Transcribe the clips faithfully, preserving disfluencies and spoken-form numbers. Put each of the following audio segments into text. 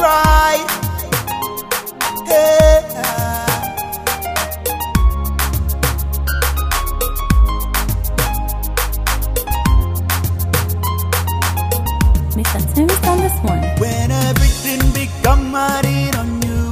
right. Hey. Mister Tim's on this one. When everything become hard on you,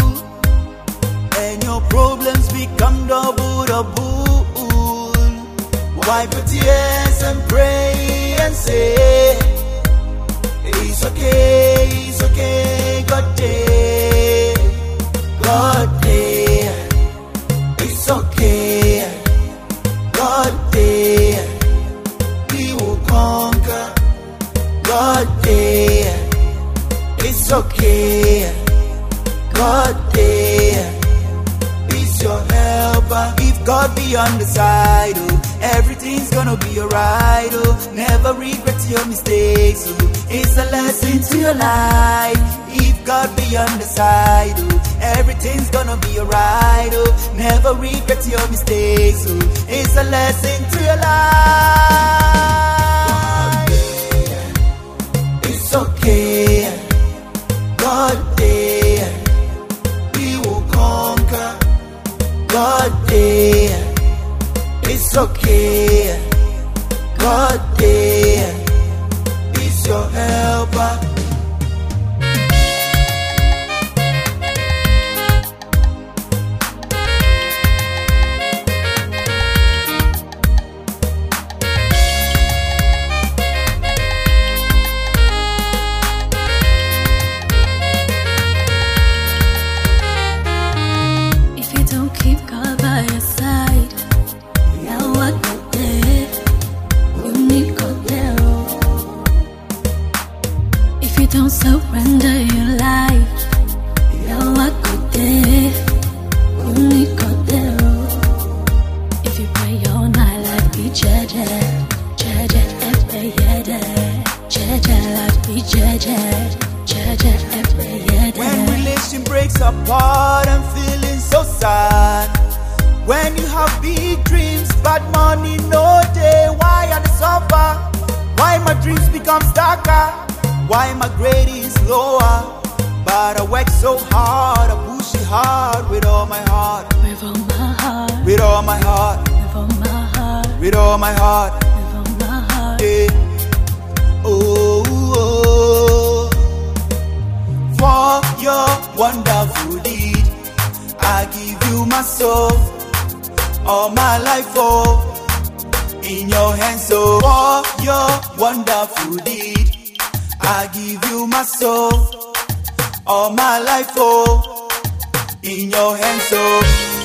and your problems become double, double, wipe your tears and pray and say, it's okay, it's okay, God day, God day, it's okay, God day, we will conquer, God day, it's okay, God day, is your helper. If God be on the side, oh, everything's gonna be alright, oh. Never regret your mistakes, oh. It's a lesson to your life. If God be on the side, oh, everything's gonna be alright, oh. Never regret your mistakes, oh. It's a lesson to your life. It's okay, God day, we will conquer, God day, it's okay, God day, is your helper. Don't surrender your life. You're a good day. You need God there. If you pray all night, life be jeje, jeje, every yede, jeje, life be jeje, jeje, every yede. When relation breaks apart, I'm feeling so sad. When you have big dreams, but money no day. Why I suffer? Why my dreams become darker? Why my grade is lower? But I work so hard, I push it hard with all my heart. With all my heart. With all my heart. With all my heart. With all my heart. With all my heart. Yeah. Oh, oh. For your wonderful deed, I give you my soul, all my life, oh, in your hands. So for your wonderful deed, I give you my soul, all my life, oh, in your hands, oh.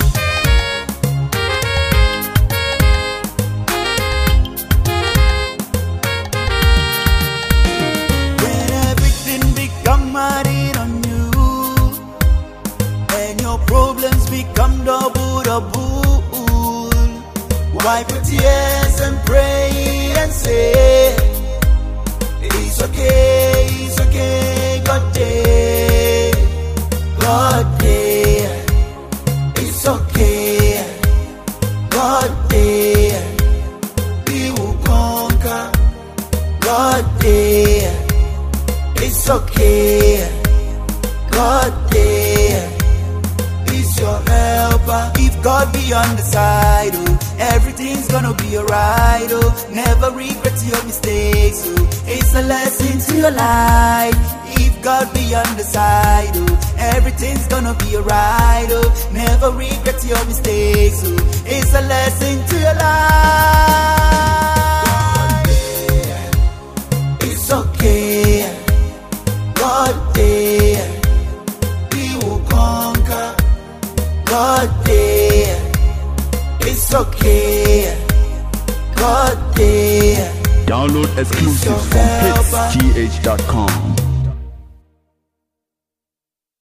When everything become hard on you, and your problems become double, double, wipe your tears and pray and say, it's okay, it's okay, God day, God day, it's okay, God day, we will conquer, God day, it's okay, God day, is your helper. If God be on the side, oh, everything's gonna be alright, oh. Never regret your mistakes, oh. It's a lesson to your life. If God be on the side, oh, everything's gonna be alright, oh. Never regret your mistakes, oh. It's a lesson to your life. It's okay, God day, we will conquer, God day, it's okay, God day. Download exclusives from hits g h dot com.